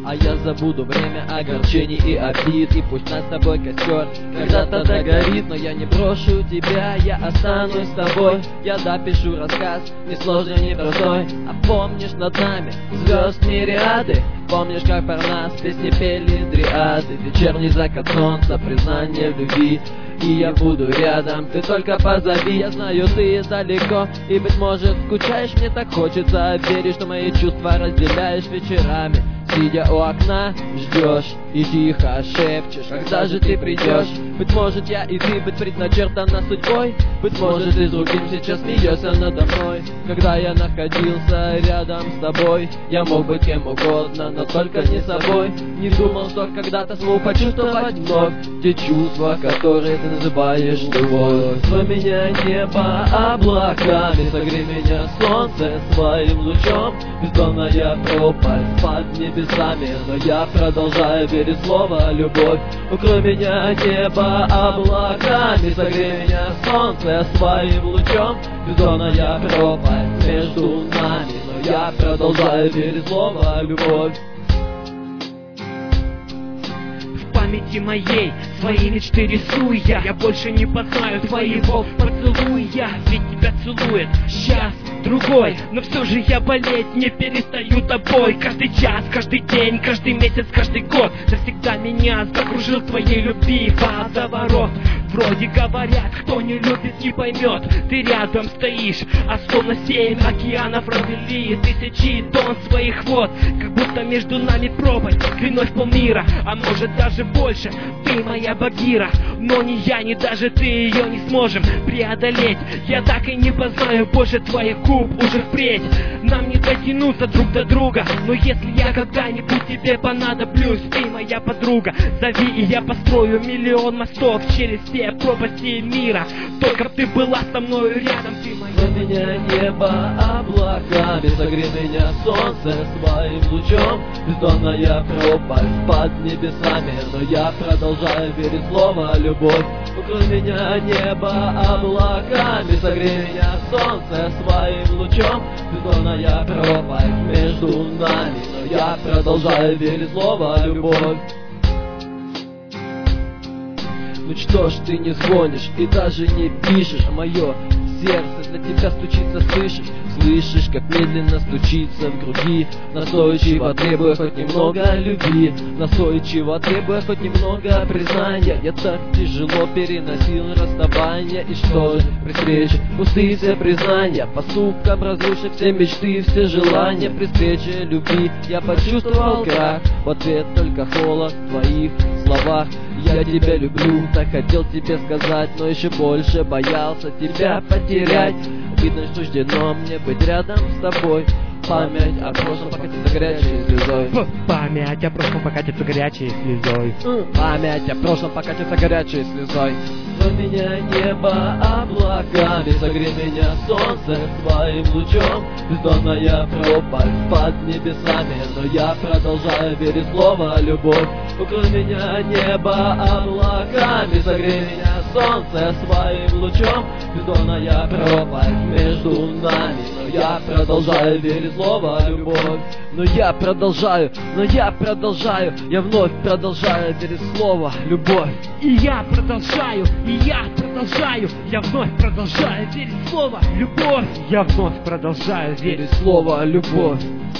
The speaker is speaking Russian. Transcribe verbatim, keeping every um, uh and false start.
А я забуду время огорчений и обид, и пусть над тобой костер когда-то догорит. Но я не брошу тебя, я останусь с тобой. Я допишу рассказ, не сложный, не простой. А помнишь, над нами звезд мириады? Помнишь, как про нас песни пели дриады? Вечерний закат солнца, признание в любви. И я буду рядом, ты только позови. Я знаю, ты далеко, и, быть может, скучаешь. Мне так хочется верить, что мои чувства разделяешь вечерами. Сидя у окна, ждешь и тихо шепчешь, когда же ты придешь? Быть может, я и ты, быть предначертана судьбой. Быть может, ты с другим сейчас смеешься надо мной. Когда я находился рядом с тобой, я мог быть кем угодно, но только не собой. Не думал, что когда-то смогу почувствовать вновь те чувства, которые ты называешь любовь. Строй меня небо облаками, согрей меня солнце своим лучом. Бездонная пропасть под небесами, но я продолжаю верить в слово любовь. Укрой меня небо облаками, согрей меня солнце своим лучом. Бездонная пропасть между нами, но я продолжаю верить в слово любовь. В памяти моей свои мечты рисую я. Я больше не познаю твоего поцелуя. Ведь тебя целует сейчас другой, но все же я болеть не перестаю тобой. Каждый час, каждый день, каждый месяц, каждый год навсегда меня закружил твоей любви водоворот. Вроде говорят, кто не любит, не поймет. Ты рядом стоишь, а словно семь океанов развели тысячи тонн своих вод. Как будто между нами пропасть длиной в полмира, а может даже больше. Ты моя Багира, но ни я, ни даже ты ее не сможем преодолеть. Я так и не познаю больше твоих губ уже впредь. Нам не дотянуться друг до друга, но если я когда-нибудь тебе понадоблюсь, ты моя подруга, зови, и я построю миллион мостов через все пропасти мира. Только б ты была со мною рядом, ты моя. Согрей меня небо облаками, согрей меня солнце своим лучом. Бездонная пропасть под небесами, но я продолжаю верить в слово любовь. Укрой меня небо облаками, согрей меня солнце своим лучом. Бездонная пропасть между нами, но я продолжаю верить в слово любовь. Ну что ж ты не звонишь и даже не пишешь? Мое сердце для тебя стучится, слышишь? Слышишь, как медленно стучится в груди, настойчиво требуя хоть немного любви, настойчиво требуя хоть немного признания. Я так тяжело переносил расставание, и что же при встрече пустые все признания, поступкам разрушив все мечты, все желания. При встрече любви я почувствовал крах, в ответ только холод в твоих словах. Я тебя люблю, так хотел тебе сказать, но еще больше боялся тебя потерять. Видно, что суждено мне быть рядом с тобой. Память о прошлом покатится горячей слезой. Память о прошлом покатится горячей слезой. Память о прошлом покатится горячей слезой. Укрой меня небо облаками, согрей меня солнце своим лучом. Бездонная пропасть под небесами, но я продолжаю верить в слово любовь. Укрой меня небо облаками, согрей меня солнце своим лучом. Бездонная пропасть между нами, но я продолжаю верить в слово любовь. Но я продолжаю, но я продолжаю, я вновь продолжаю верить в слово любовь. И я продолжаю, и я продолжаю, я вновь продолжаю верить в слово любовь. Я вновь продолжаю верить в слово любовь.